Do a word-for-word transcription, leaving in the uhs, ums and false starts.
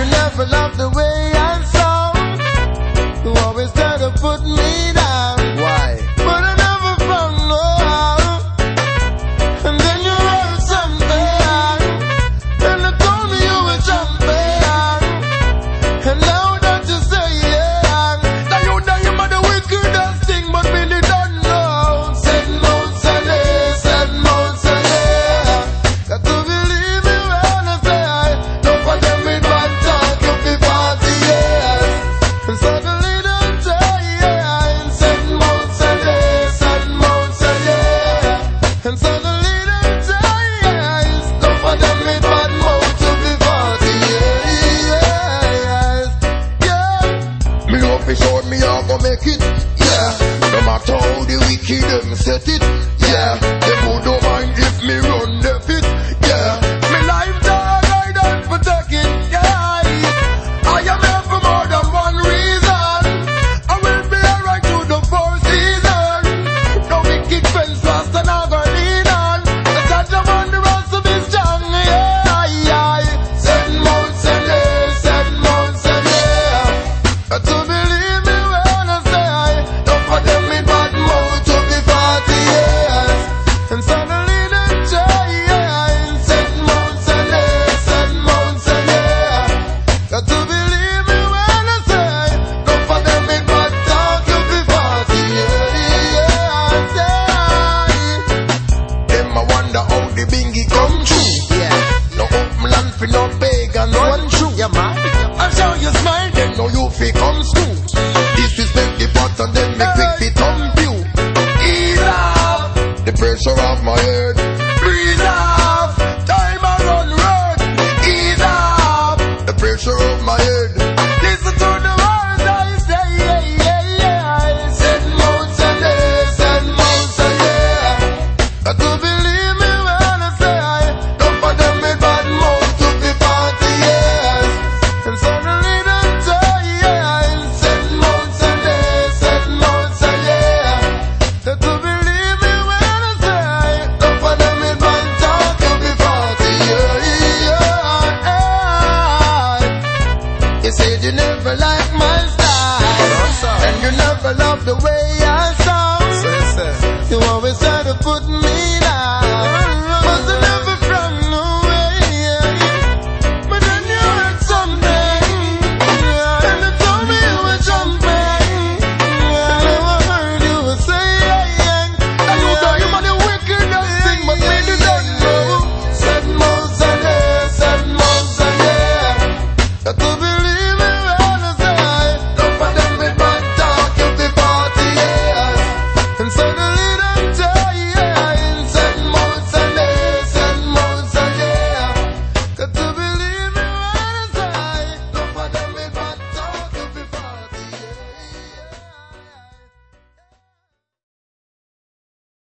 you never loved the way I sound. You always try to put me down. Why? But I never found no how. And then you wrote something, and I told me you were champion. And now that you say yeah, that you know you are the wickedest thing, but really don't know. Said no, said it, said no, said it. Got to believe me when I say I don't for them with bad talk, you be forty years. And suddenly they say yeah, said no, said it, said no, said it. And suddenly they say yeah, don't for them with bad mouth to be forty years. Yeah. Me know for sure me I go make it. Yeah. No matter how the wicked them set it. Yeah. Them who don't mind if me run the pit. Yeah. Me life dog, I don't protect it, yeah. I am here for more than one reason. I will be alright through the four seasons. No wicked friends lost and I go lean on. The touch of on the road to be strong, yeah. Said more, said it, said more, said it. Got to believe me when I say I don't for them with bad mouth to be forty years. And suddenly they say yeah, said more, said it, said more, said it. Got to believe me when I say don't for them with bad talk to be forty years. Them I wonder how the bingy come true. Yeah, No open land for no pagan one true. yeah, man. I show you smile, then No you fi come school. Disrespect the pot and then make quick fi thump you. ease off, The pressure off my head. breathe off. Time I run road, ease off. The pressure off my head. Listen to the words I say, yeah, yeah, yeah. Said more, said it, said more, said it. Got to believe me when I say I don't for them with bad mouth to be forty years. And suddenly they say yeah, said more, said it, said more, said it. Got to believe me when I say I don't for them with bad talk to be forty years. You said you never liked my style, and you never loved the way